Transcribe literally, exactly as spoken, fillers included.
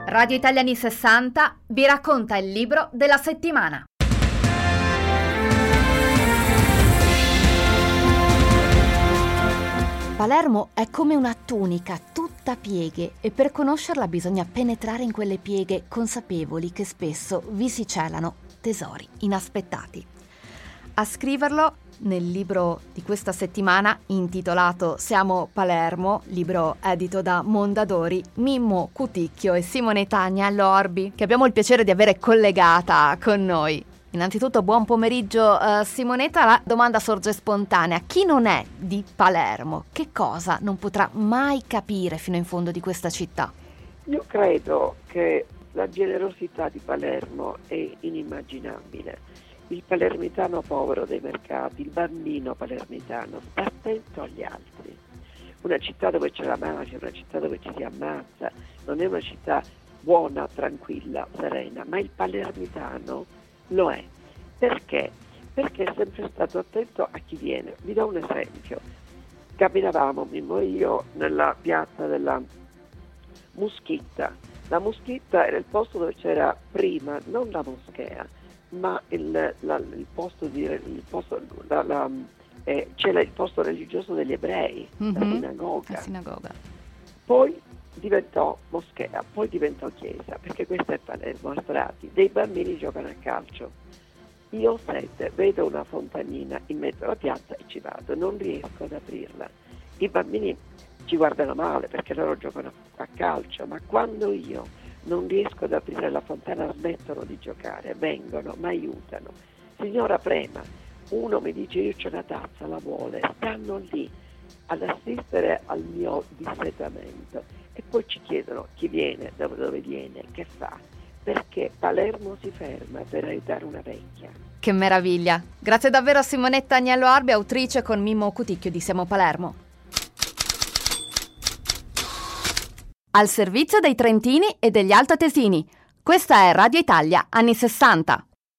Radio Italia anni sessanta vi racconta il libro della settimana. Palermo è come una tunica tutta pieghe e per conoscerla bisogna penetrare in quelle pieghe consapevoli che spesso vi si celano tesori inaspettati. A scriverlo nel libro di questa settimana intitolato Siamo Palermo, libro edito da Mondadori, Mimmo Cuticchio e Simonetta Agnello Orbi, che abbiamo il piacere di avere collegata con noi. Innanzitutto buon pomeriggio uh, Simonetta, la domanda sorge spontanea: chi non è di Palermo, che cosa non potrà mai capire fino in fondo di questa città? Io credo che la generosità di Palermo è inimmaginabile. Il palermitano povero dei mercati, il bambino palermitano, sta attento agli altri. Una città dove c'è la mafia, una città dove ci si ammazza, non è una città buona, tranquilla, serena, ma il palermitano lo è. Perché? Perché è sempre stato attento a chi viene. Vi do un esempio. Camminavamo, Mimmo e io, nella piazza della Muschitta. La Muschitta era il posto dove c'era prima, non la moschea, ma il, la, il posto di il posto, la, la, eh, c'era il posto religioso degli ebrei, mm-hmm. la sinagoga. La sinagoga. Poi diventò moschea, poi diventò chiesa, perché questo è Palermo, a strati. Dei bambini giocano a calcio. Io ho sete, vedo una fontanina in mezzo alla piazza e ci vado, non riesco ad aprirla. I bambini ci guardano male perché loro giocano a calcio, ma quando io non riesco ad aprire la fontana smettono di giocare, vengono, mi aiutano. Signora prema, uno mi dice io c'ho una tazza, la vuole, stanno lì ad assistere al mio dissetamento e poi ci chiedono chi viene, da dove viene, che fa, perché Palermo si ferma per aiutare una vecchia. Che meraviglia! Grazie davvero a Simonetta Agnello Orbi, autrice con Mimmo Cuticchio di Siamo Palermo. Al servizio dei trentini e degli altoatesini. Questa è Radio Italia anni sessanta.